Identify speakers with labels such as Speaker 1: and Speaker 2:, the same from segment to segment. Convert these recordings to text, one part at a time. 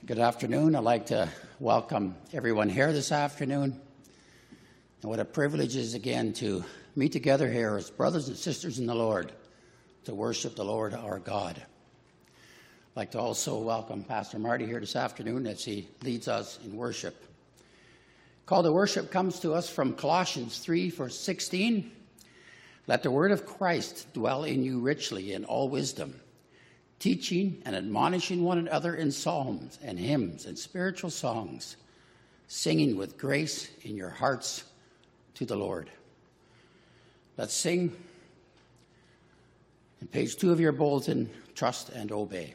Speaker 1: Good afternoon. I'd like to welcome everyone here this afternoon. And what a privilege it is again to meet together here as brothers and sisters in the Lord to worship the Lord our God. I'd like to also welcome Pastor Marty here this afternoon as he leads us in worship. Call to worship comes to us from Colossians 3, verse 16. Let the word of Christ dwell in you richly in all wisdom, teaching and admonishing one another in psalms and hymns and spiritual songs, singing with grace in your hearts to the Lord. Let's sing. On page 2 of your bulletin, Trust and Obey.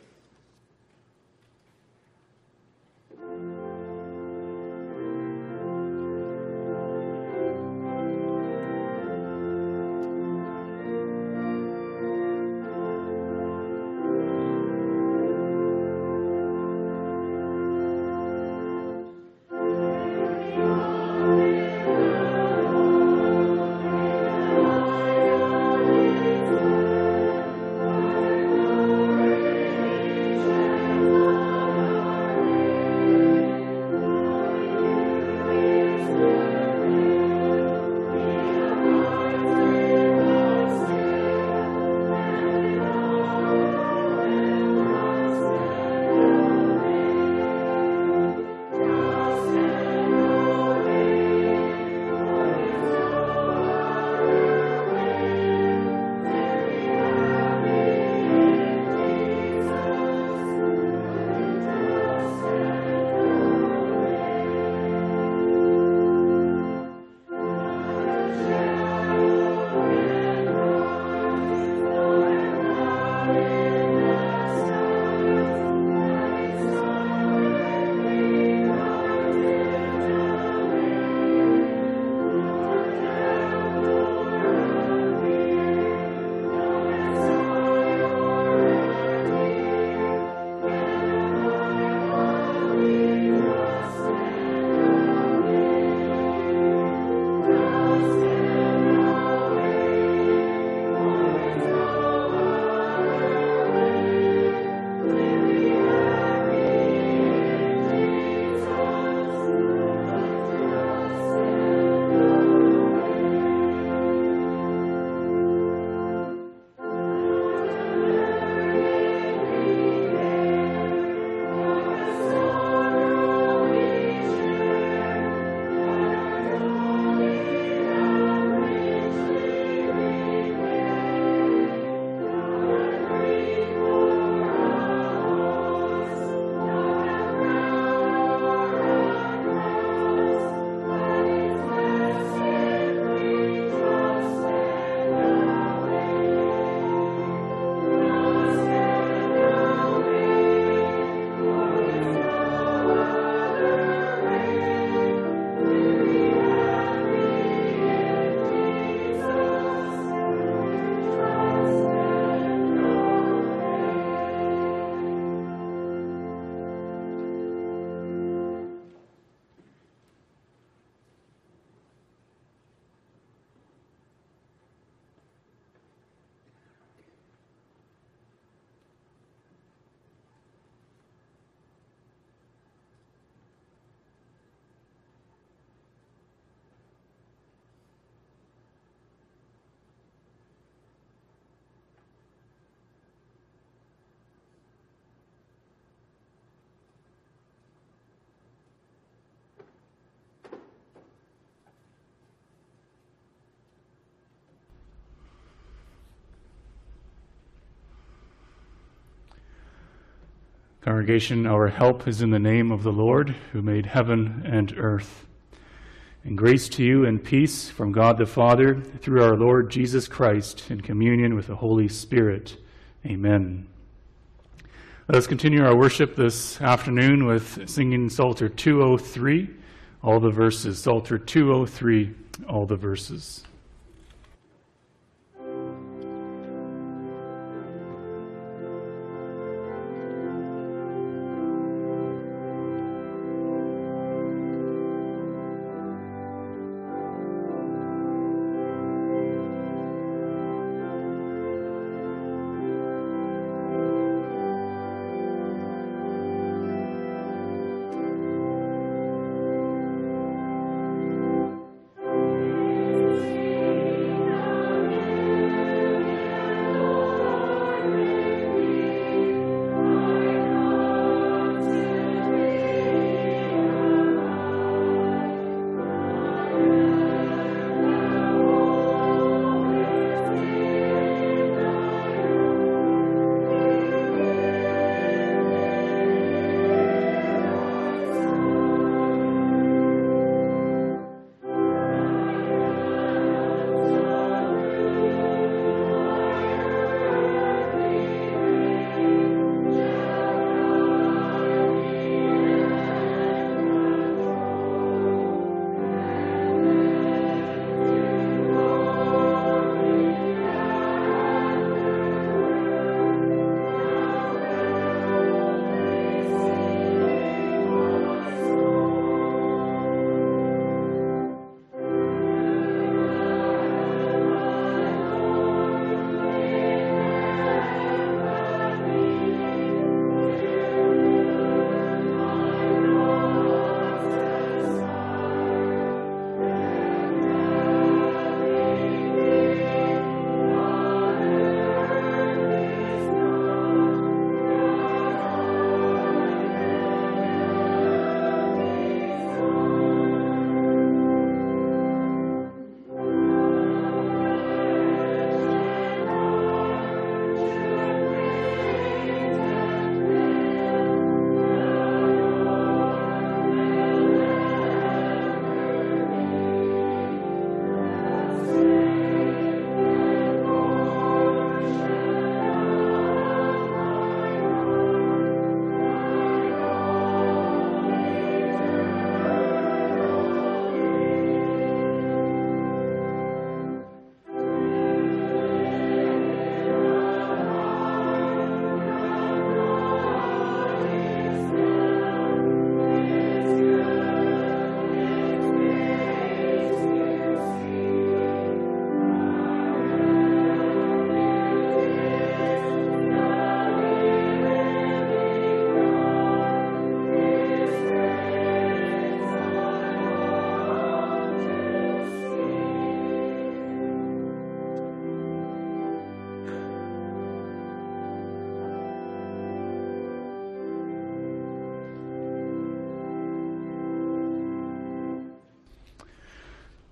Speaker 2: Congregation, our help is in the name of the Lord, who made heaven and earth. And grace to you and peace from God the Father, through our Lord Jesus Christ, in communion with the Holy Spirit. Amen. Let us continue our worship this afternoon with singing Psalter 203, all the verses. Psalter 203, all the verses.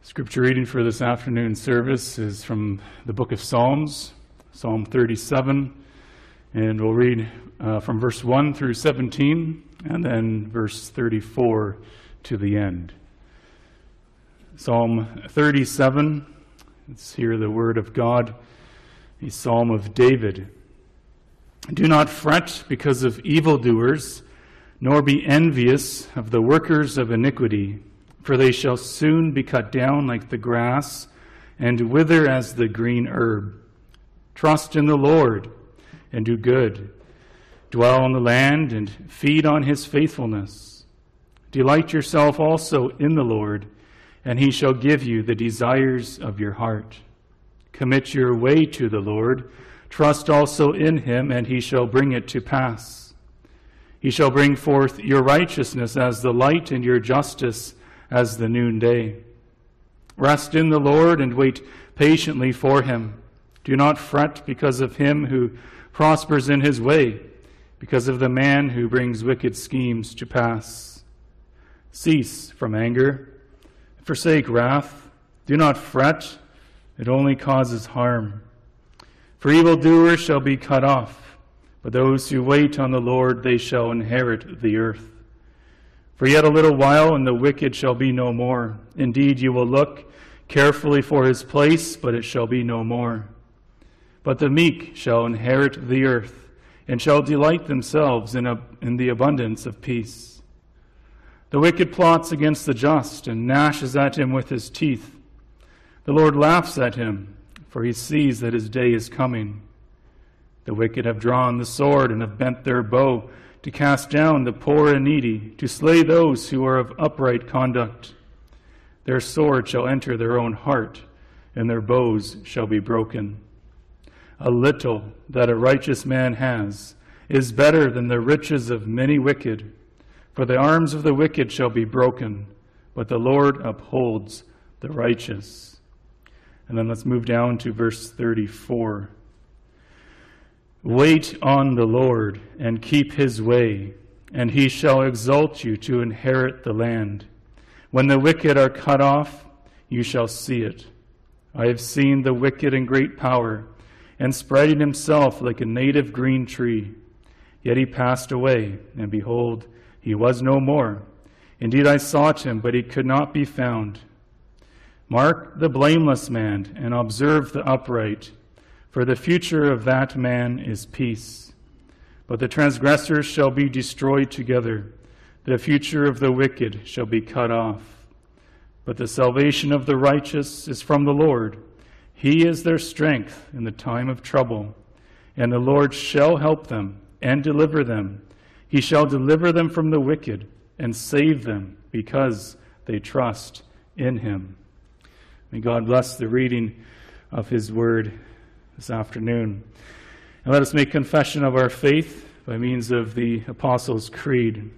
Speaker 2: Scripture reading for this afternoon's service is from the book of Psalms, Psalm 37, and we'll read from verse 1 through 17, and then verse 34 to the end. Psalm 37, let's hear the word of God, a psalm of David. Do not fret because of evildoers, nor be envious of the workers of iniquity, for they shall soon be cut down like the grass and wither as the green herb. Trust in the Lord and do good. Dwell on the land and feed on his faithfulness. Delight yourself also in the Lord, and he shall give you the desires of your heart. Commit your way to the Lord. Trust also in him, and he shall bring it to pass. He shall bring forth your righteousness as the light and your justice as the noonday. Rest in the Lord and wait patiently for him. Do not fret because of him who prospers in his way, because of the man who brings wicked schemes to pass. Cease from anger, forsake wrath. Do not fret, it only causes harm. For evildoers shall be cut off, but those who wait on the Lord, they shall inherit the earth. For yet a little while, and the wicked shall be no more. Indeed, you will look carefully for his place, but it shall be no more. But the meek shall inherit the earth, and shall delight themselves in the abundance of peace. The wicked plots against the just, and gnashes at him with his teeth. The Lord laughs at him, for he sees that his day is coming. The wicked have drawn the sword, and have bent their bow, to cast down the poor and needy, to slay those who are of upright conduct. Their sword shall enter their own heart, and their bows shall be broken. A little that a righteous man has is better than the riches of many wicked, for the arms of the wicked shall be broken, but the Lord upholds the righteous. And then let's move down to verse 34. Wait on the Lord and keep his way, and he shall exalt you to inherit the land. When the wicked are cut off, you shall see it. I have seen the wicked in great power, and spreading himself like a native green tree. Yet he passed away, and behold, he was no more. Indeed, I sought him, but he could not be found. Mark the blameless man, and observe the upright, for the future of that man is peace. But the transgressors shall be destroyed together. The future of the wicked shall be cut off. But the salvation of the righteous is from the Lord. He is their strength in the time of trouble. And the Lord shall help them and deliver them. He shall deliver them from the wicked and save them because they trust in him. May God bless the reading of his word this afternoon. And let us make confession of our faith by means of the Apostles' Creed.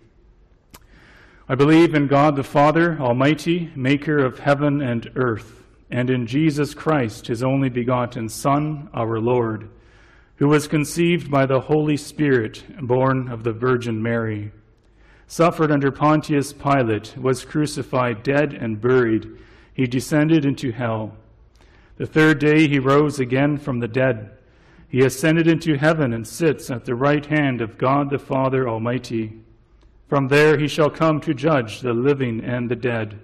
Speaker 2: I believe in God the Father, Almighty, maker of heaven and earth, and in Jesus Christ, his only begotten Son, our Lord, who was conceived by the Holy Spirit, born of the Virgin Mary, suffered under Pontius Pilate, was crucified, dead, and buried. He descended into hell. The third day he rose again from the dead. He ascended into heaven and sits at the right hand of God the Father Almighty. From there he shall come to judge the living and the dead.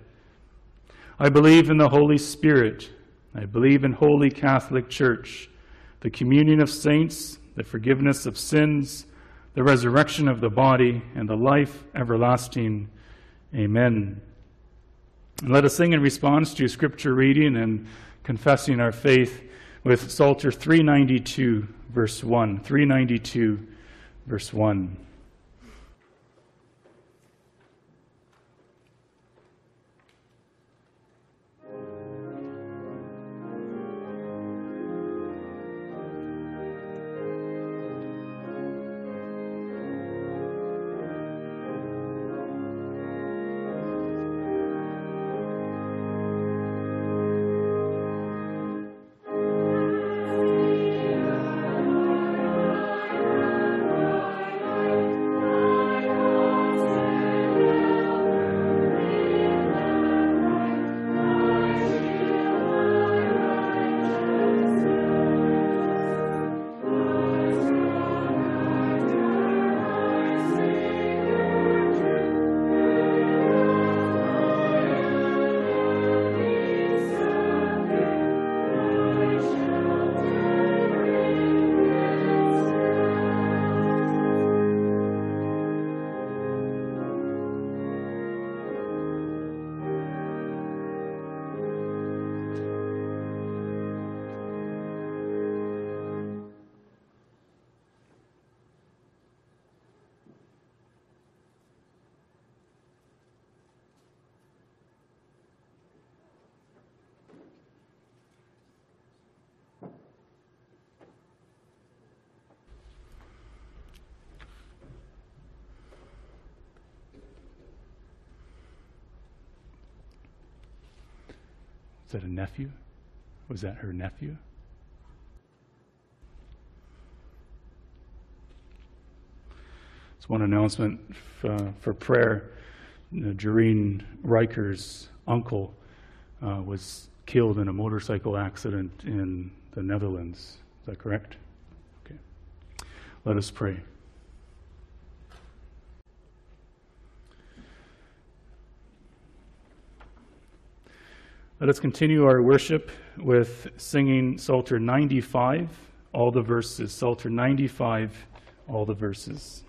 Speaker 2: I believe in the Holy Spirit. I believe in Holy Catholic Church, the communion of saints, the forgiveness of sins, the resurrection of the body, and the life everlasting. Amen. And let us sing in response to Scripture reading and confessing our faith with Psalter 392, verse 1. 392, verse 1. Is that a nephew? Was that her nephew? It's one announcement for prayer. Jareen Riker's uncle was killed in a motorcycle accident in the Netherlands. Is that correct? Okay. Let us pray. Let us continue our worship with singing Psalter 95, all the verses. Psalter 95, all the verses.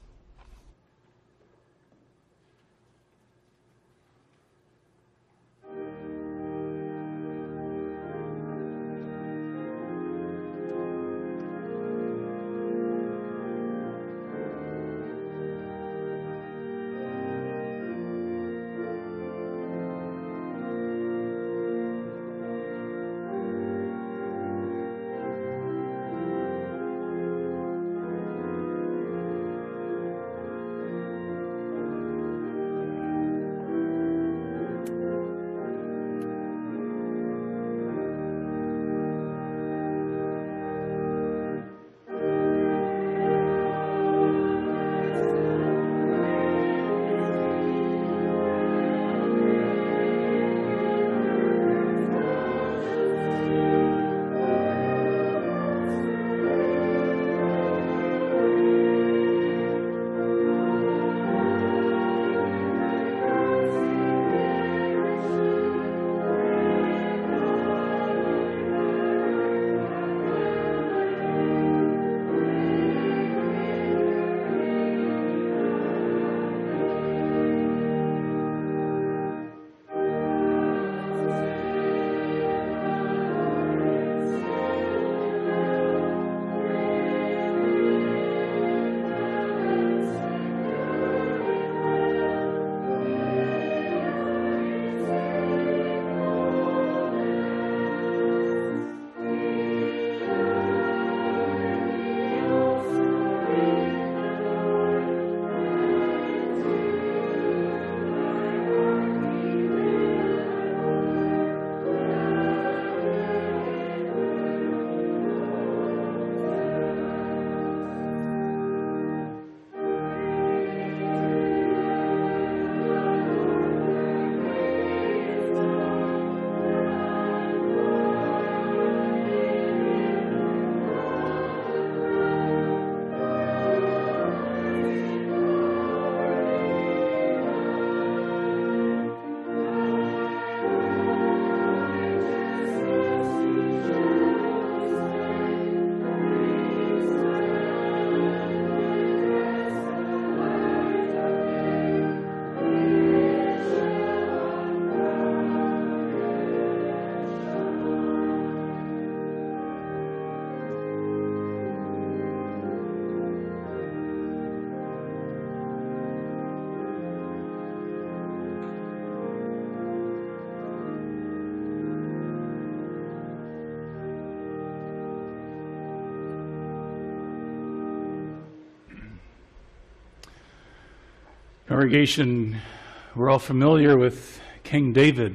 Speaker 2: Congregation, we're all familiar with King David,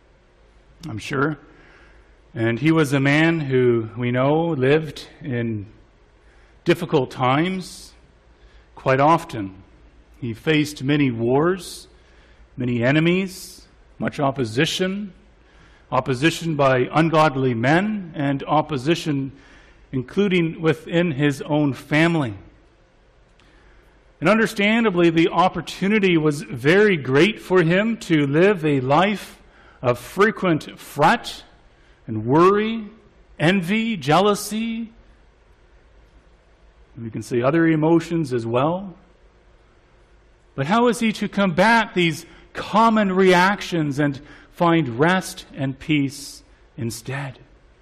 Speaker 2: I'm sure. And he was a man who we know lived in difficult times quite often. He faced many wars, many enemies, much opposition by ungodly men, and opposition including within his own family. And understandably, the opportunity was very great for him to live a life of frequent fret and worry, envy, jealousy. We can say other emotions as well. But how is he to combat these common reactions and find rest and peace instead?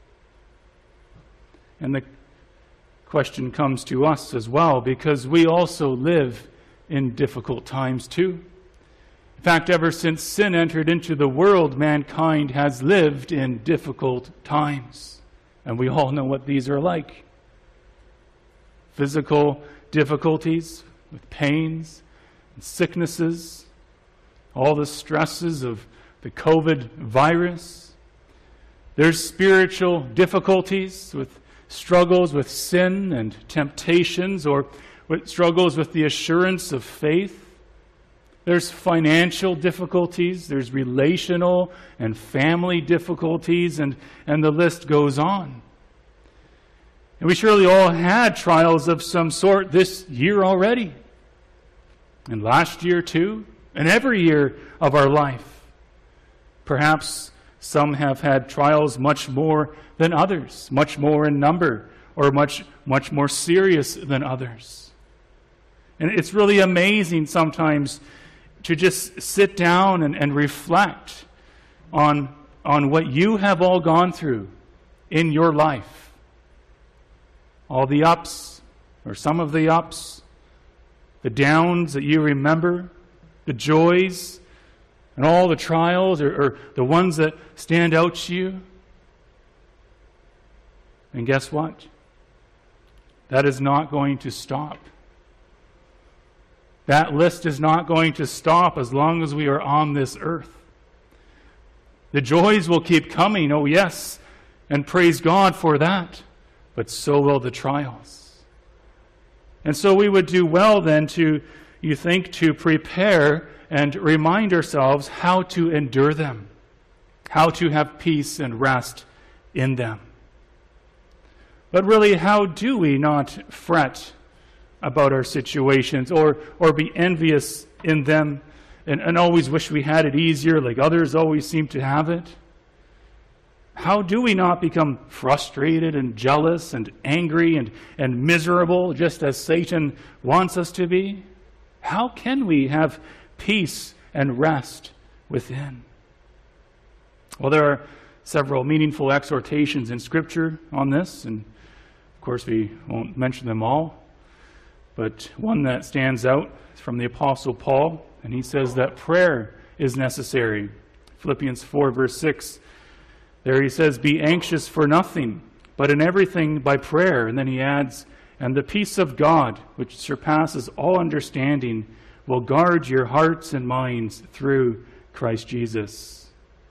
Speaker 2: And the question comes to us as well, because we also live in difficult times too. In fact, ever since sin entered into the world, mankind has lived in difficult times. And we all know what these are like. Physical difficulties with pains and sicknesses, all the stresses of the COVID virus, There's spiritual difficulties with struggles with sin and temptations, or with struggles with the assurance of faith. There's financial difficulties, there's relational and family difficulties, and the list goes on. And we surely all had trials of some sort this year already, and last year too, and every year of our life. Perhaps some have had trials much more than others, much more in number, or much more serious than others. And it's really amazing sometimes to just sit down and reflect on what you have all gone through in your life. All the ups, or some of the ups, the downs that you remember, the joys, and all the trials, or the ones that stand out to you. And guess what? That is not going to stop. That list is not going to stop as long as we are on this earth. The joys will keep coming, oh yes, and praise God for that, but so will the trials. And so we would do well then to prepare and remind ourselves how to endure them, how to have peace and rest in them. But really, how do we not fret about our situations or be envious in them and always wish we had it easier like others always seem to have it? How do we not become frustrated and jealous and angry and miserable just as Satan wants us to be? How can we have peace and rest within? Well, there are several meaningful exhortations in Scripture on this, and of course we won't mention them all, but one that stands out is from the Apostle Paul, and he says that prayer is necessary. Philippians 4 verse 6, there he says, "Be anxious for nothing, but in everything by prayer." And then he adds, "And the peace of God, which surpasses all understanding, will guard your hearts and minds through Christ Jesus."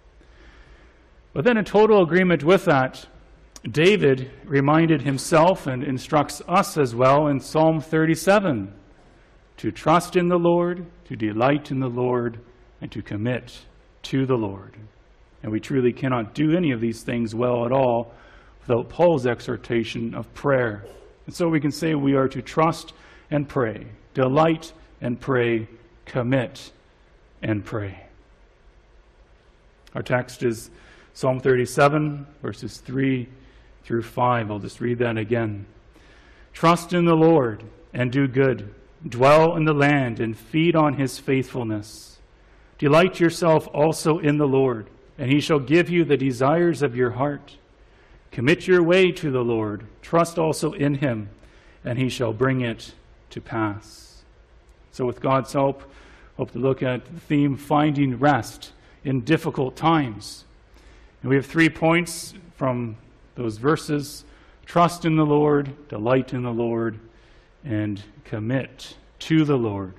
Speaker 2: But then in total agreement with that, David reminded himself and instructs us as well in Psalm 37 to trust in the Lord, to delight in the Lord, and to commit to the Lord. And we truly cannot do any of these things well at all without Paul's exhortation of prayer. And so we can say we are to trust and pray, delight and pray, commit and pray. Our text is Psalm 37, verses 3 through 5. I'll just read that again. "Trust in the Lord and do good. Dwell in the land and feed on his faithfulness. Delight yourself also in the Lord, and he shall give you the desires of your heart. Commit your way to the Lord. Trust also in him, and he shall bring it to pass." So with God's help, hope to look at the theme, finding rest in difficult times. And we have 3 points from those verses: trust in the Lord, delight in the Lord, and commit to the Lord.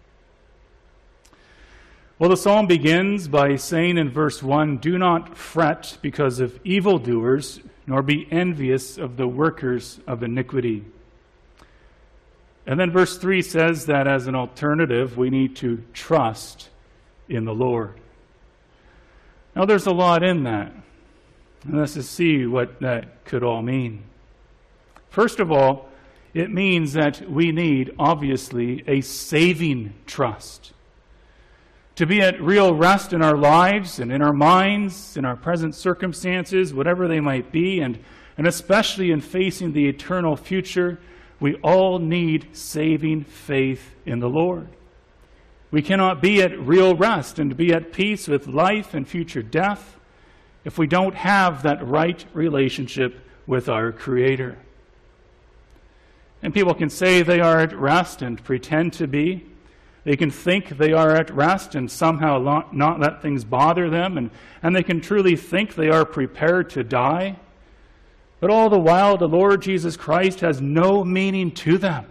Speaker 2: Well, the psalm begins by saying in verse 1, "Do not fret because of evildoers, nor be envious of the workers of iniquity." And then verse 3 says that as an alternative, we need to trust in the Lord. Now, there's a lot in that. And let's just see what that could all mean. First of all, it means that we need, obviously, a saving trust. To be at real rest in our lives and in our minds, in our present circumstances, whatever they might be, and especially in facing the eternal future, we all need saving faith in the Lord. We cannot be at real rest and be at peace with life and future death if we don't have that right relationship with our Creator. And people can say they are at rest and pretend to be. They can think they are at rest and somehow not let things bother them, and they can truly think they are prepared to die. But all the while, the Lord Jesus Christ has no meaning to them.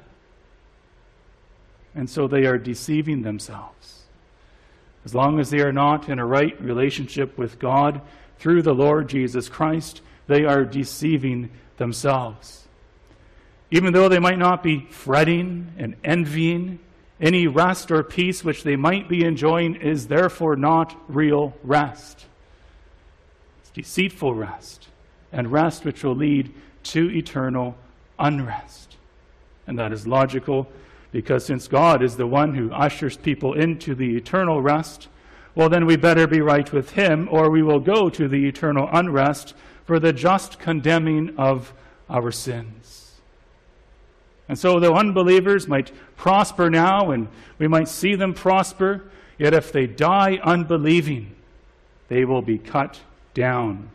Speaker 2: And so they are deceiving themselves. As long as they are not in a right relationship with God, through the Lord Jesus Christ, they are deceiving themselves. Even though they might not be fretting and envying, any rest or peace which they might be enjoying is therefore not real rest. It's deceitful rest, and rest which will lead to eternal unrest. And that is logical, because since God is the one who ushers people into the eternal rest, well, then we better be right with him, or we will go to the eternal unrest for the just condemning of our sins. And so the unbelievers might prosper now, and we might see them prosper, yet if they die unbelieving, they will be cut down,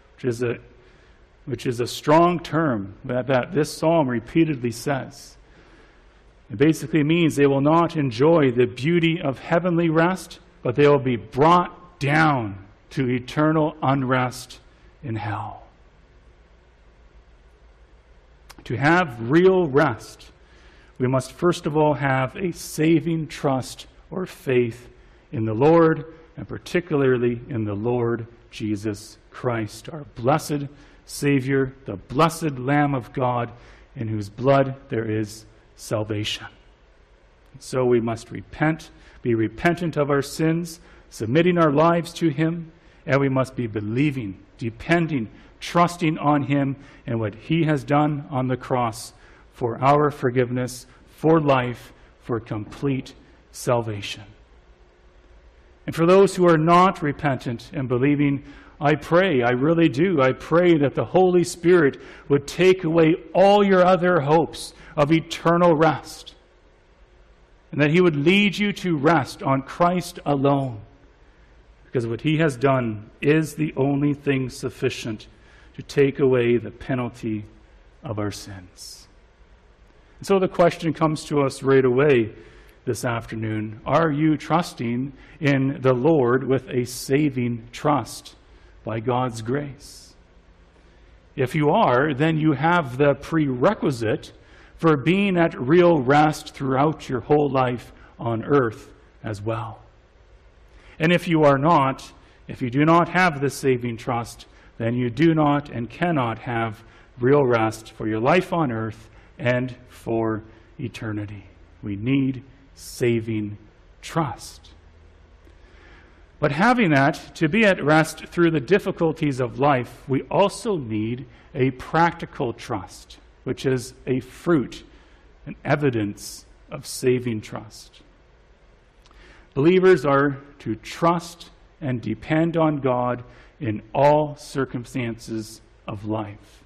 Speaker 2: which is a strong term that this psalm repeatedly says. It basically means they will not enjoy the beauty of heavenly rest, but they will be brought down to eternal unrest in hell. To have real rest, we must first of all have a saving trust or faith in the Lord, and particularly in the Lord Jesus Christ, our blessed Savior, the blessed Lamb of God, in whose blood there is salvation. So we must be repentant of our sins, submitting our lives to him, and we must be believing, depending, trusting on him and what he has done on the cross for our forgiveness, for life, for complete salvation. And for those who are not repentant and believing, I pray, I really do, I pray that the Holy Spirit would take away all your other hopes of eternal rest, and that he would lead you to rest on Christ alone, because what he has done is the only thing sufficient to take away the penalty of our sins. And so the question comes to us right away this afternoon: are you trusting in the Lord with a saving trust by God's grace? If you are, then you have the prerequisite for being at real rest throughout your whole life on earth as well. And if you are not, if you do not have this saving trust, then you do not and cannot have real rest for your life on earth and for eternity. We need saving trust. But having that, to be at rest through the difficulties of life, we also need a practical trust, which is a fruit, an evidence of saving trust. Believers are to trust and depend on God in all circumstances of life.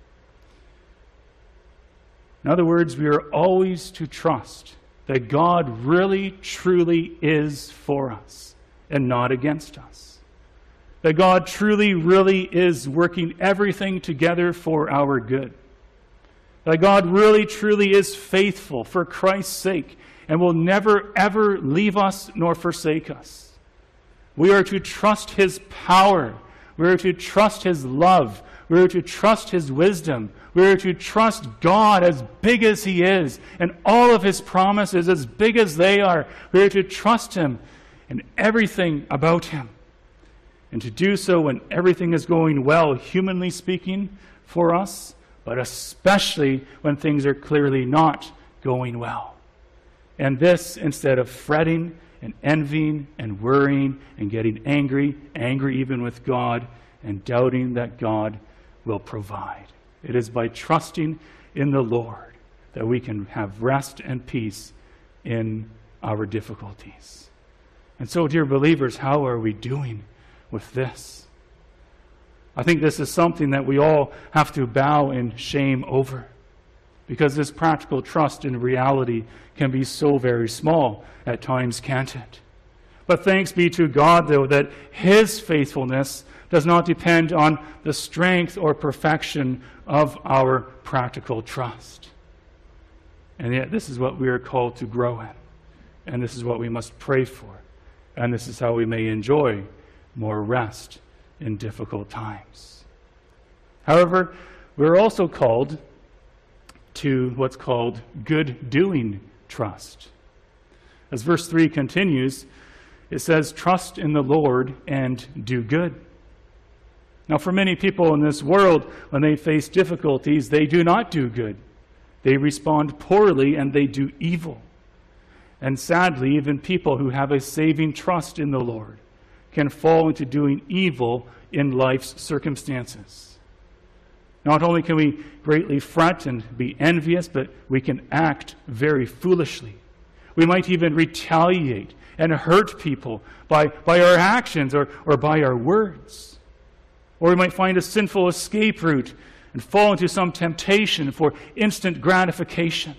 Speaker 2: In other words, we are always to trust that God really, truly is for us and not against us. That God truly, really is working everything together for our good. That God really, truly is faithful for Christ's sake and will never, ever leave us nor forsake us. We are to trust his power. We are to trust his love. We are to trust his wisdom. We are to trust God as big as he is, and all of his promises as big as they are. We are to trust him in everything about him. And to do so when everything is going well, humanly speaking, for us, but especially when things are clearly not going well. And this instead of fretting and envying and worrying and getting angry even with God, and doubting that God will provide. It is by trusting in the Lord that we can have rest and peace in our difficulties. And so, dear believers, how are we doing with this? I think this is something that we all have to bow in shame over, because this practical trust in reality can be so very small at times, can't it? But thanks be to God, though, that his faithfulness does not depend on the strength or perfection of our practical trust. And yet this is what we are called to grow in. And this is what we must pray for. And this is how we may enjoy more rest in difficult times. However, we're also called to what's called good-doing trust. As verse 3 continues, it says, "Trust in the Lord and do good." Now, for many people in this world, when they face difficulties, they do not do good. They respond poorly and they do evil. And sadly, even people who have a saving trust in the Lord can fall into doing evil in life's circumstances. Not only can we greatly fret and be envious, but we can act very foolishly. We might even retaliate and hurt people by our actions or by our words. Or we might find a sinful escape route and fall into some temptation for instant gratification.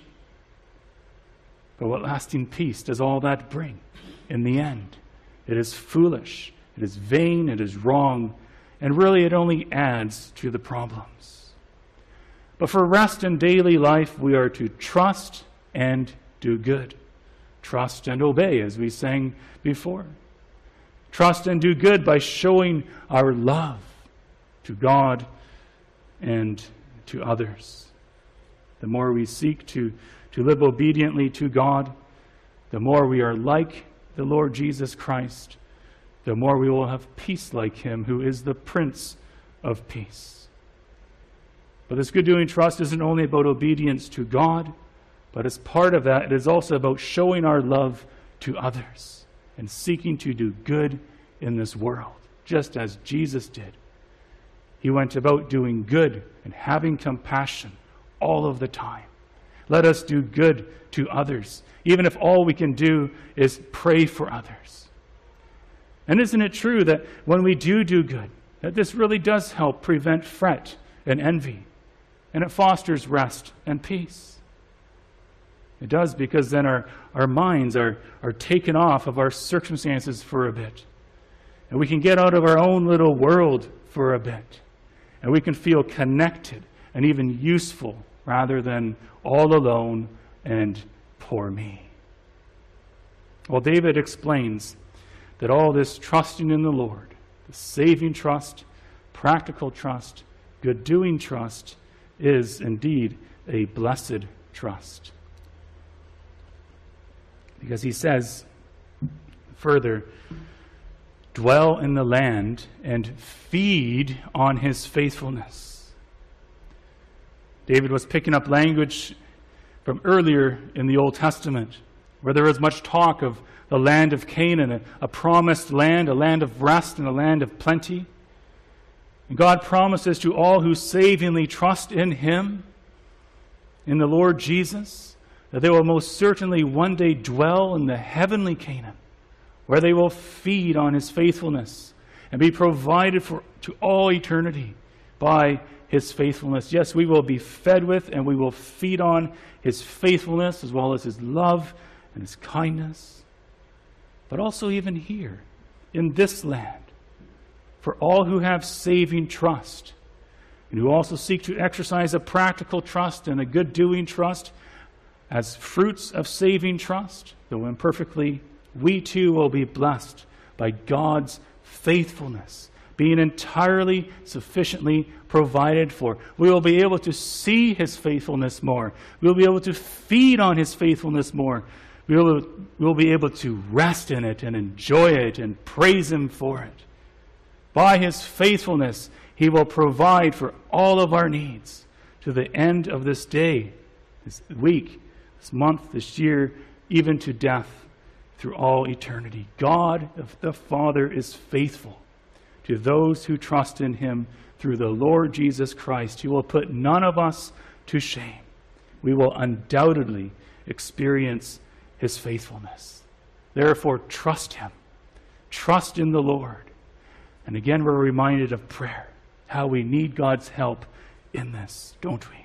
Speaker 2: But what lasting peace does all that bring in the end? It is foolish, it is vain, it is wrong, and really it only adds to the problems. But for rest in daily life, we are to trust and do good. Trust and obey, as we sang before. Trust and do good by showing our love to God and to others. The more we seek to live obediently to God, the more we are like the Lord Jesus Christ, the more we will have peace like him, who is the Prince of Peace. But this good-doing trust isn't only about obedience to God, but as part of that, it is also about showing our love to others and seeking to do good in this world, just as Jesus did. He went about doing good and having compassion all of the time. Let us do good to others, even if all we can do is pray for others. And isn't it true that when we do good, that this really does help prevent fret and envy, and it fosters rest and peace? It does, because then our minds are taken off of our circumstances for a bit. And we can get out of our own little world for a bit. And we can feel connected and even useful rather than all alone and poor me. Well, David explains that all this trusting in the Lord, the saving trust, practical trust, good-doing trust, is indeed a blessed trust. Because he says further, dwell in the land and feed on his faithfulness. David was picking up language from earlier in the Old Testament, where there was much talk of the land of Canaan, a promised land, a land of rest and a land of plenty. And God promises to all who savingly trust in him, in the Lord Jesus, that they will most certainly one day dwell in the heavenly Canaan, where they will feed on his faithfulness and be provided for to all eternity by his faithfulness. Yes, we will be fed with and we will feed on his faithfulness as well as his love and his kindness. But also even here, in this land, for all who have saving trust and who also seek to exercise a practical trust and a good-doing trust as fruits of saving trust, though imperfectly, we too will be blessed by God's faithfulness, being entirely sufficiently provided for. We will be able to see his faithfulness more. We will be able to feed on his faithfulness more. We will be able to rest in it and enjoy it and praise him for it. By his faithfulness, he will provide for all of our needs to the end of this day, this week, this month, this year, even to death, through all eternity. God the Father is faithful to those who trust in him through the Lord Jesus Christ. He will put none of us to shame. We will undoubtedly experience his faithfulness. Therefore, trust him. Trust in the Lord. And again, we're reminded of prayer, how we need God's help in this, don't we?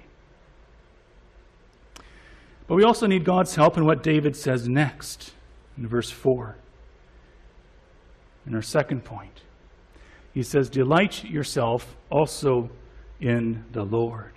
Speaker 2: But we also need God's help in what David says next in verse 4. In our second point, he says, delight yourself also in the Lord.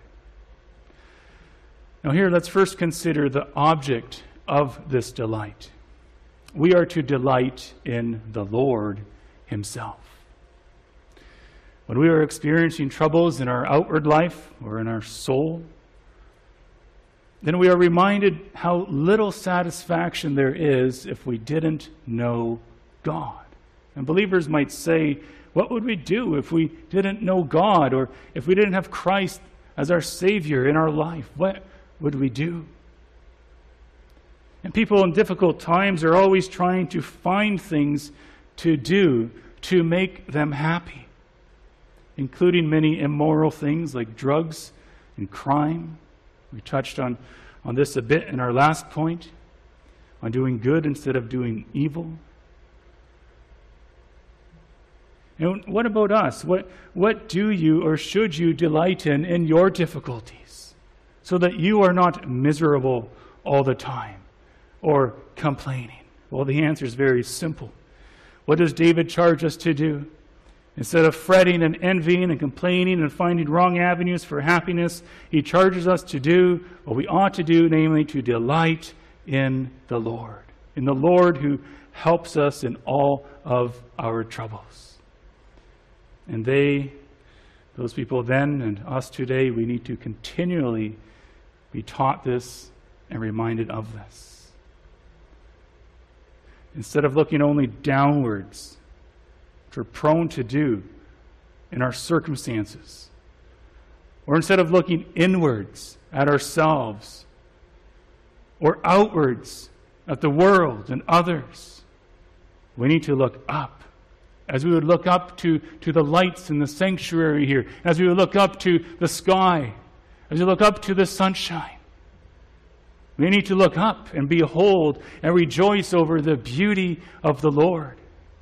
Speaker 2: Now here, let's first consider the object of this delight. We are to delight in the Lord himself. When we are experiencing troubles in our outward life or in our soul, then we are reminded how little satisfaction there is if we didn't know God. And believers might say, what would we do if we didn't know God, or if we didn't have Christ as our Savior in our life? What would we do? And people in difficult times are always trying to find things to do to make them happy, including many immoral things like drugs and crime. We touched on this a bit in our last point, on doing good instead of doing evil. And what about us? What do you or should you delight in your difficulties, so that you are not miserable all the time or complaining? Well, the answer is very simple. What does David charge us to do? Instead of fretting and envying and complaining and finding wrong avenues for happiness, he charges us to do what we ought to do, namely to delight in the Lord who helps us in all of our troubles. And those people then and us today, we need to continually be taught this and reminded of this. Instead of looking only downwards, which we're prone to do in our circumstances, or instead of looking inwards at ourselves, or outwards at the world and others, we need to look up, as we would look up to the lights in the sanctuary here, as we would look up to the sky, as we look up to the sunshine. We need to look up and behold and rejoice over the beauty of the Lord.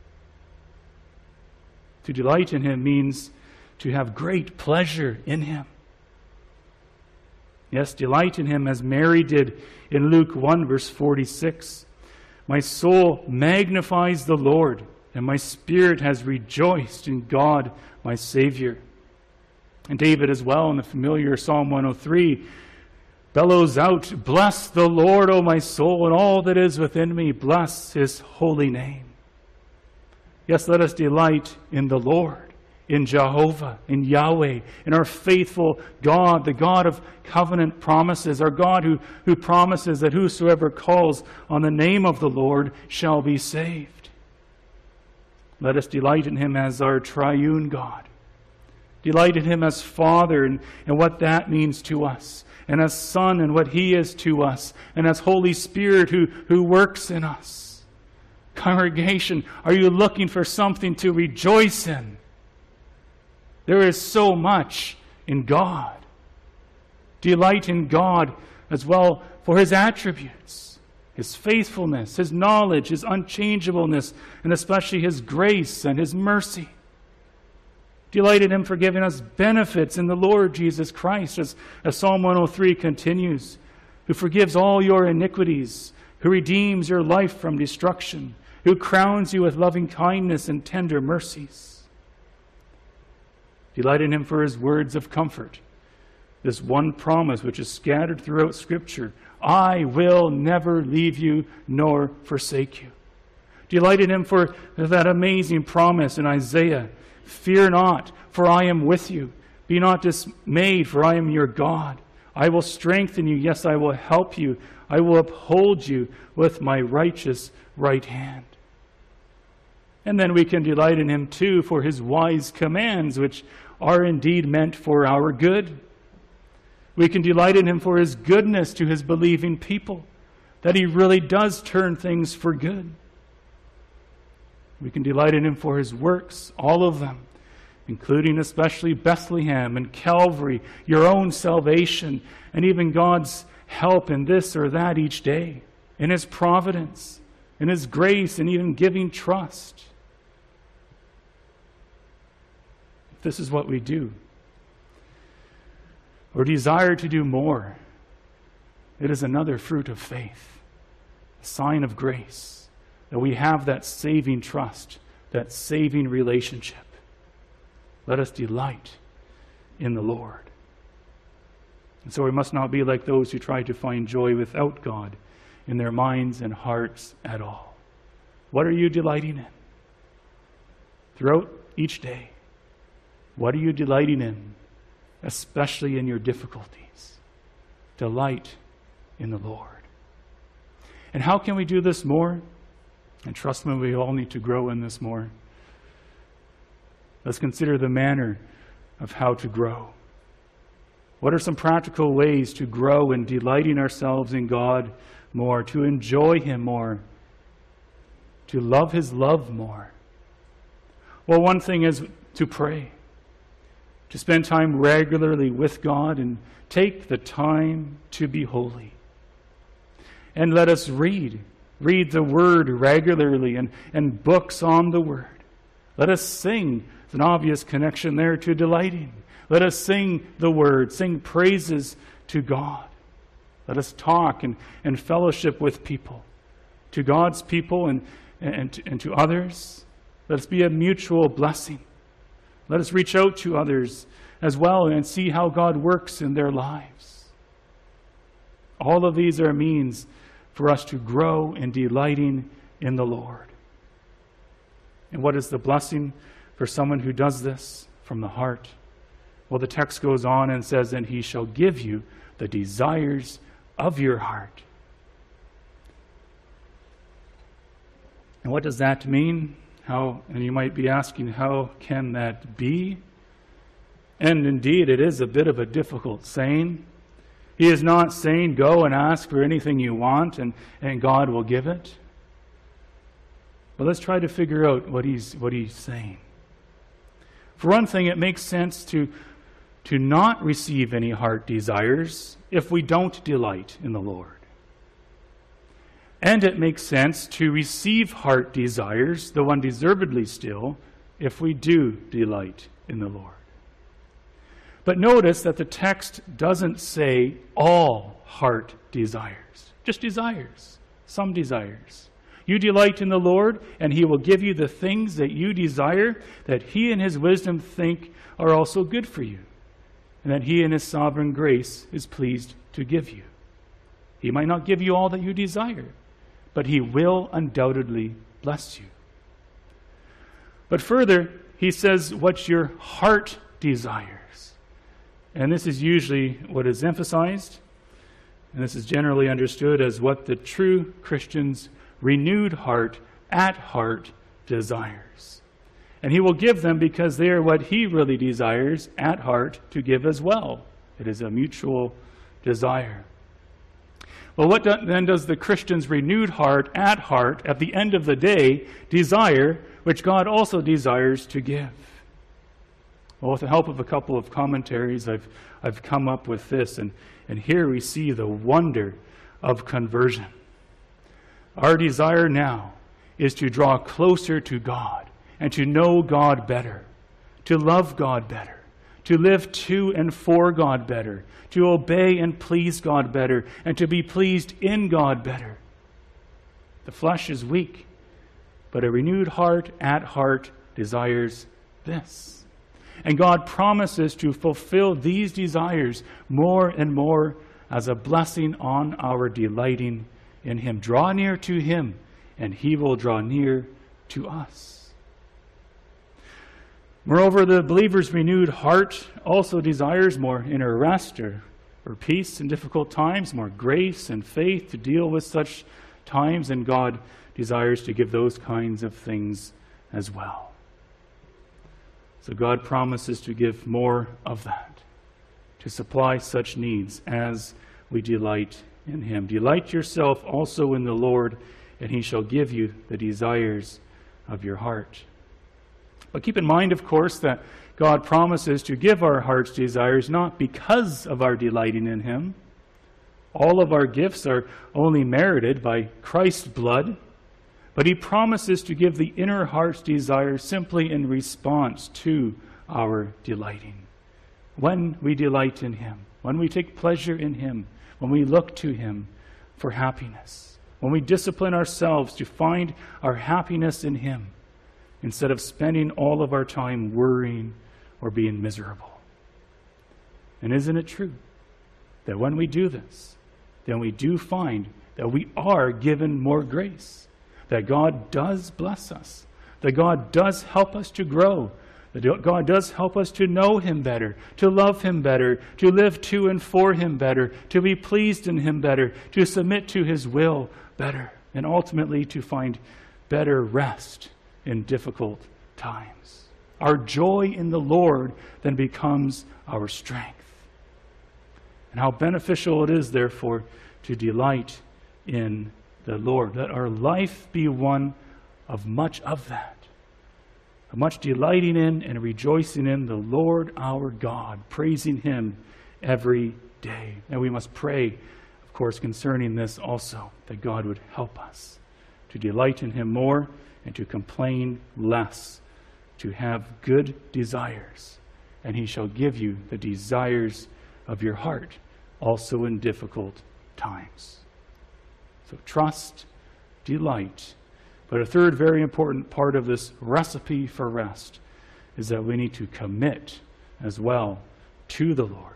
Speaker 2: To delight in Him means to have great pleasure in Him. Yes, delight in Him as Mary did in Luke 1, verse 46. My soul magnifies the Lord, and my spirit has rejoiced in God, my Savior. And David as well, in the familiar Psalm 103, bellows out, bless the Lord, O my soul, and all that is within me, bless His holy name. Yes, let us delight in the Lord, in Jehovah, in Yahweh, in our faithful God, the God of covenant promises, our God who promises that whosoever calls on the name of the Lord shall be saved. Let us delight in Him as our triune God. Delight in Him as Father and what that means to us, and as Son and what He is to us, and as Holy Spirit who works in us. Congregation, are you looking for something to rejoice in? There is so much in God. Delight in God as well for His attributes, His faithfulness, His knowledge, His unchangeableness, and especially His grace and His mercy. Delight in Him for giving us benefits in the Lord Jesus Christ, as Psalm 103 continues, who forgives all your iniquities, who redeems your life from destruction, who crowns you with loving kindness and tender mercies. Delight in Him for His words of comfort. This one promise which is scattered throughout Scripture, I will never leave you nor forsake you. Delight in Him for that amazing promise in Isaiah, fear not, for I am with you. Be not dismayed, for I am your God. I will strengthen you, yes, I will help you. I will uphold you with my righteous right hand. And then we can delight in Him too for His wise commands, which are indeed meant for our good. We can delight in Him for His goodness to His believing people, that He really does turn things for good. We can delight in Him for His works, all of them, including especially Bethlehem and Calvary, your own salvation, and even God's help in this or that each day, in His providence, in His grace, and even giving trust. If this is what we do, or desire to do more, it is another fruit of faith, a sign of grace, that we have that saving trust, that saving relationship. Let us delight in the Lord. And so we must not be like those who try to find joy without God in their minds and hearts at all. What are you delighting in? Throughout each day, what are you delighting in, especially in your difficulties? Delight in the Lord. And how can we do this more? And trust me, we all need to grow in this more. Let's consider the manner of how to grow. What are some practical ways to grow in delighting ourselves in God more, to enjoy Him more, to love His love more? Well, one thing is to pray, to spend time regularly with God and take the time to be holy. And let us read the Word regularly and books on the Word. Let us sing. There's an obvious connection there to delighting. Let us sing the Word, sing praises to God. Let us talk and fellowship with people, to God's people and to others. Let us be a mutual blessing. Let us reach out to others as well and see how God works in their lives. All of these are means for us to grow in delighting in the Lord. And what is the blessing for someone who does this from the heart? Well, the text goes on and says, "And He shall give you the desires of your heart." And what does that mean? And you might be asking, how can that be? And indeed, it is a bit of a difficult saying. He is not saying, go and ask for anything you want and God will give it. But let's try to figure out what he's saying. For one thing, it makes sense to not receive any heart desires if we don't delight in the Lord. And it makes sense to receive heart desires, though undeservedly still, if we do delight in the Lord. But notice that the text doesn't say all heart desires, just desires, some desires. You delight in the Lord, and He will give you the things that you desire, that He in His wisdom think are also good for you, and that He in His sovereign grace is pleased to give you. He might not give you all that you desire, but He will undoubtedly bless you. But further, He says what your heart desires. And this is usually what is emphasized, and this is generally understood as what the true Christian's renewed heart at heart desires. And He will give them because they are what He really desires at heart to give as well. It is a mutual desire. Well, what then does the Christian's renewed heart at the end of the day desire, which God also desires to give? Well, with the help of a couple of commentaries, I've come up with this, and here we see the wonder of conversion. Our desire now is to draw closer to God and to know God better, to love God better, to live to and for God better, to obey and please God better, and to be pleased in God better. The flesh is weak, but a renewed heart at heart desires this. And God promises to fulfill these desires more and more as a blessing on our delighting in Him. Draw near to Him, and He will draw near to us. Moreover, the believer's renewed heart also desires more inner rest or peace in difficult times, more grace and faith to deal with such times, and God desires to give those kinds of things as well. So God promises to give more of that, to supply such needs as we delight in Him. Delight yourself also in the Lord, and He shall give you the desires of your heart. But keep in mind, of course, that God promises to give our heart's desires not because of our delighting in Him. All of our gifts are only merited by Christ's blood, but He promises to give the inner heart's desire simply in response to our delighting. When we delight in Him, when we take pleasure in Him, when we look to Him for happiness, when we discipline ourselves to find our happiness in Him, instead of spending all of our time worrying or being miserable. And isn't it true that when we do this, then we do find that we are given more grace, that God does bless us, that God does help us to grow, that God does help us to know Him better, to love Him better, to live to and for Him better, to be pleased in Him better, to submit to His will better, and ultimately to find better rest in difficult times. Our joy in the Lord then becomes our strength. And how beneficial it is, therefore, to delight in the Lord. Let our life be one of much of that. Of much delighting in and rejoicing in the Lord our God, praising Him every day. And we must pray, of course, concerning this also, that God would help us to delight in Him more and to complain less, to have good desires, and He shall give you the desires of your heart, also in difficult times. So trust, delight. But a third very important part of this recipe for rest is that we need to commit as well to the Lord.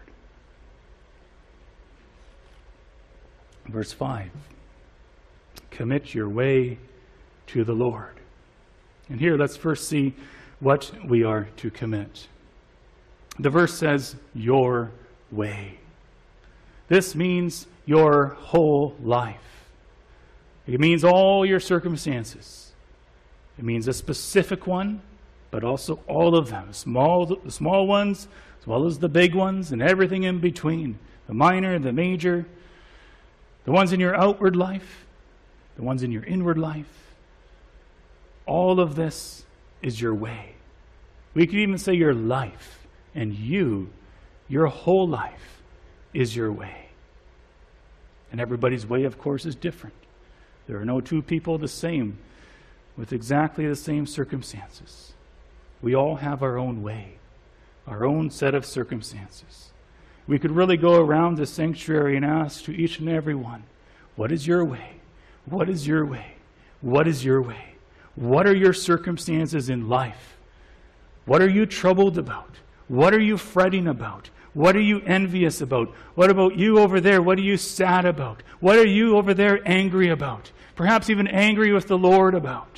Speaker 2: Verse 5, commit your way to the Lord. And here let's first see what we are to commit. The verse says, your way. This means your whole life. It means all your circumstances. It means a specific one, but also all of them. The small ones, as well as the big ones, and everything in between. The minor, the major, the ones in your outward life, the ones in your inward life. All of this is your way. We could even say your life, and your whole life is your way. And everybody's way, of course, is different. There are no two people the same with exactly the same circumstances. We all have our own way, our own set of circumstances. We could really go around the sanctuary and ask to each and every one, what is your way? What is your way? What is your way? What are your circumstances in life? What are you troubled about? What are you fretting about? What are you envious about? What about you over there? What are you sad about? What are you over there angry about? Perhaps even angry with the Lord about?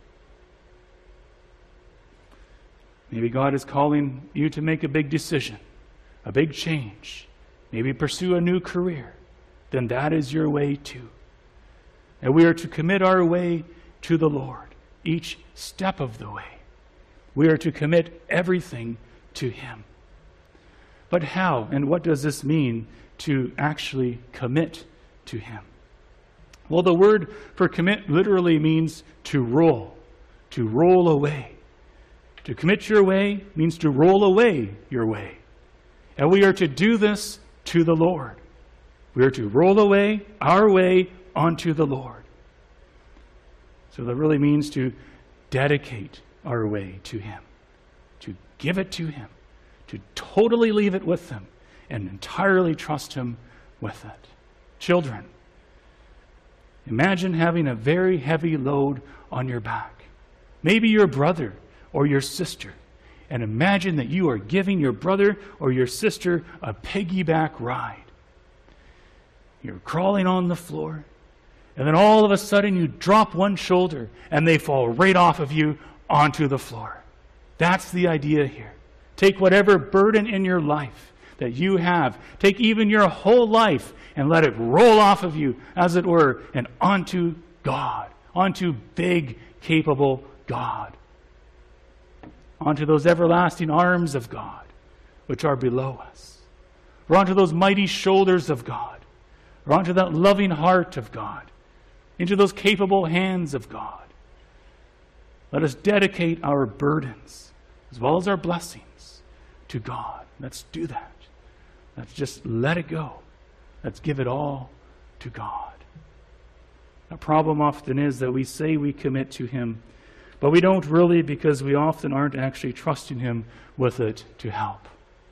Speaker 2: Maybe God is calling you to make a big decision, a big change. Maybe pursue a new career. Then that is your way too. And we are to commit our way to the Lord, each step of the way. We are to commit everything to Him. But how and what does this mean to actually commit to Him? Well, the word for commit literally means to roll away. To commit your way means to roll away your way. And we are to do this to the Lord. We are to roll away our way onto the Lord. So that really means to dedicate our way to Him, to give it to Him, to totally leave it with Him and entirely trust Him with it. Children, imagine having a very heavy load on your back. Maybe your brother or your sister. And imagine that you are giving your brother or your sister a piggyback ride. You're crawling on the floor, and then all of a sudden you drop one shoulder and they fall right off of you onto the floor. That's the idea here. Take whatever burden in your life that you have, take even your whole life and let it roll off of you, as it were, and onto God, onto big, capable God, onto those everlasting arms of God, which are below us, or onto those mighty shoulders of God, or onto that loving heart of God, into those capable hands of God. Let us dedicate our burdens, as well as our blessings, to God. Let's do that. Let's just let it go. Let's give it all to God. The problem often is that we say we commit to Him, but we don't really, because we often aren't actually trusting Him with it to help.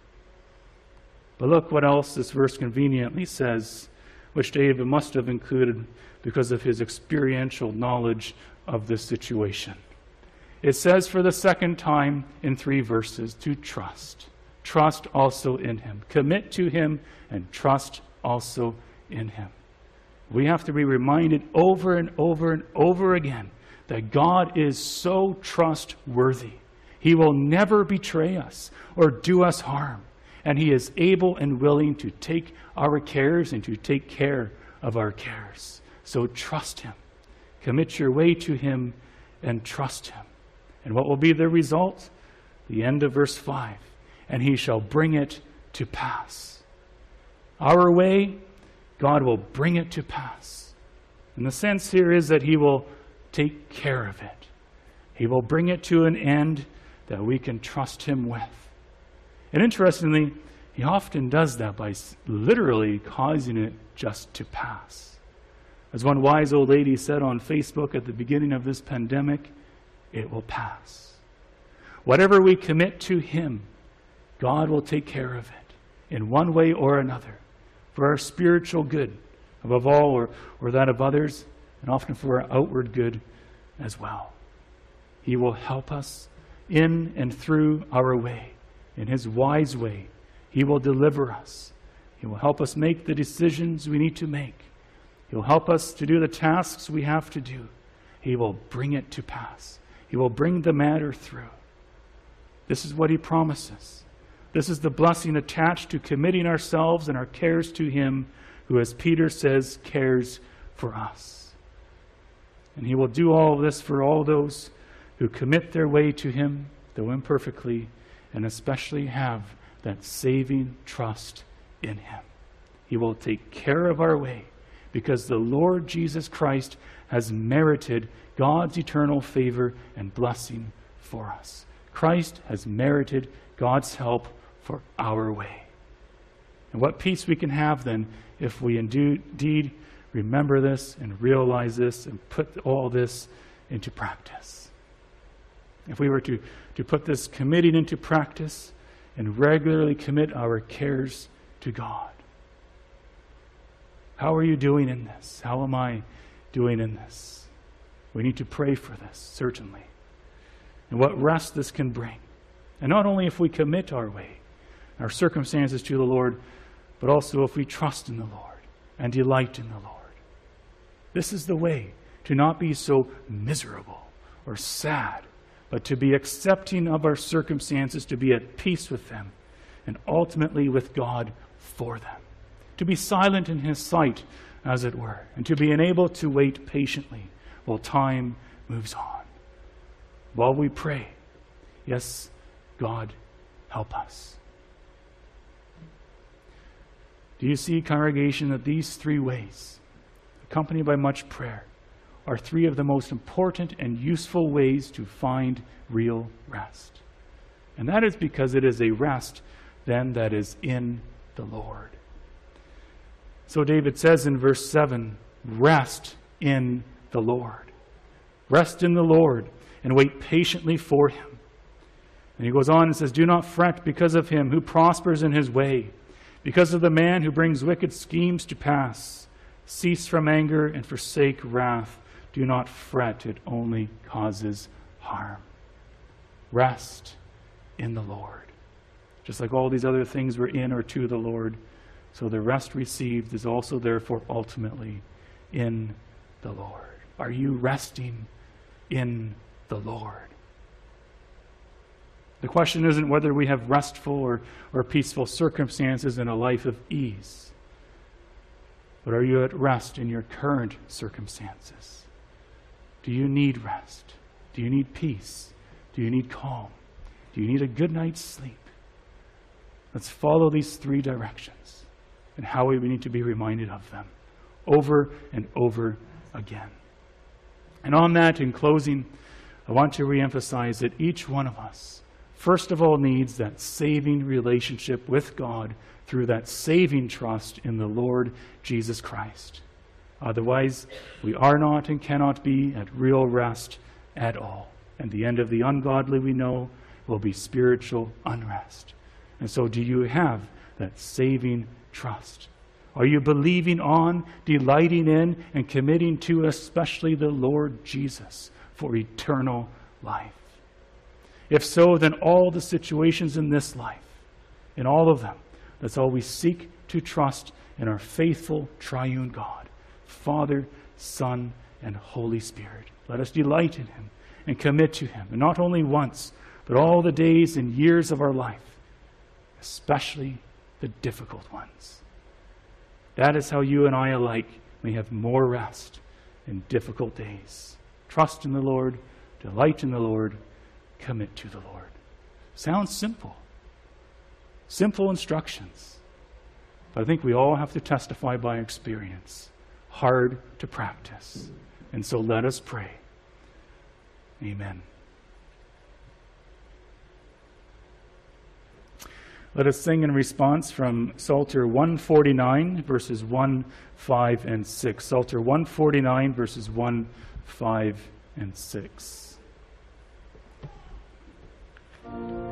Speaker 2: But look what else this verse conveniently says, which David must have included because of his experiential knowledge of this situation. It says for the second time in 3 verses to trust. Trust also in Him. Commit to Him and trust also in Him. We have to be reminded over and over and over again that God is so trustworthy. He will never betray us or do us harm. And He is able and willing to take our cares and to take care of our cares. So trust Him. Commit your way to Him and trust Him. And what will be the result? the end of verse 5, and he shall bring it to pass. Our way, God will bring it to pass. And the sense here is that he will take care of it. He will bring it to an end that we can trust him with. And interestingly, he often does that by literally causing it just to pass. As one wise old lady said on Facebook at the beginning of this pandemic, it will pass. Whatever we commit to him, God will take care of it in one way or another, for our spiritual good, above all, or that of others, and often for our outward good as well. He will help us in and through our way, in his wise way. He will deliver us. He will help us make the decisions we need to make. He will help us to do the tasks we have to do. He will bring it to pass. He will bring the matter through. This is what he promises. This is the blessing attached to committing ourselves and our cares to him, who, as Peter says, cares for us. And he will do all of this for all those who commit their way to him, though imperfectly, and especially have that saving trust in him. He will take care of our way because the Lord Jesus Christ has merited God's eternal favor and blessing for us. Christ has merited God's help for our way. And what peace we can have then if we indeed remember this and realize this and put all this into practice. If we were to put this committing into practice and regularly commit our cares to God. How are you doing in this? How am I doing in this? We need to pray for this, certainly. And what rest this can bring. And not only if we commit our way, our circumstances to the Lord, but also if we trust in the Lord and delight in the Lord. This is the way to not be so miserable or sad, but to be accepting of our circumstances, to be at peace with them, and ultimately with God for them. To be silent in his sight, as it were, and to be enabled to wait patiently while time moves on. While we pray, yes, God, help us. Do you see, congregation, that these three ways, accompanied by much prayer, are three of the most important and useful ways to find real rest? And that is because it is a rest, then, that is in the Lord. So David says in verse 7, rest in the Lord. Rest in the Lord and wait patiently for him. And he goes on and says, do not fret because of him who prospers in his way, because of the man who brings wicked schemes to pass. Cease from anger and forsake wrath. Do not fret, it only causes harm. Rest in the Lord. Just like all these other things were in or to the Lord, so the rest received is also therefore ultimately in the Lord. Are you resting in the Lord? The question isn't whether we have restful or peaceful circumstances in a life of ease, but are you at rest in your current circumstances? Do you need rest? Do you need peace? Do you need calm? Do you need a good night's sleep? Let's follow these three directions and how we need to be reminded of them over and over again. And on that, in closing, I want to reemphasize that each one of us, first of all, needs that saving relationship with God through that saving trust in the Lord Jesus Christ. Otherwise, we are not and cannot be at real rest at all. And the end of the ungodly, we know, will be spiritual unrest. And so do you have that saving trust? Are you believing on, delighting in, and committing to especially the Lord Jesus for eternal life? If so, then all the situations in this life, in all of them, let's always seek to trust in our faithful triune God, Father, Son, and Holy Spirit. Let us delight in him and commit to him, and not only once, but all the days and years of our life, especially the difficult ones. That is how you and I alike may have more rest in difficult days. Trust in the Lord, delight in the Lord, commit to the Lord. Sounds simple. Simple instructions. But I think we all have to testify by experience. Hard to practice. And so let us pray. Amen. Let us sing in response from Psalter 149, verses 1, 5, and 6. Psalter 149, verses 1, 5, and 6.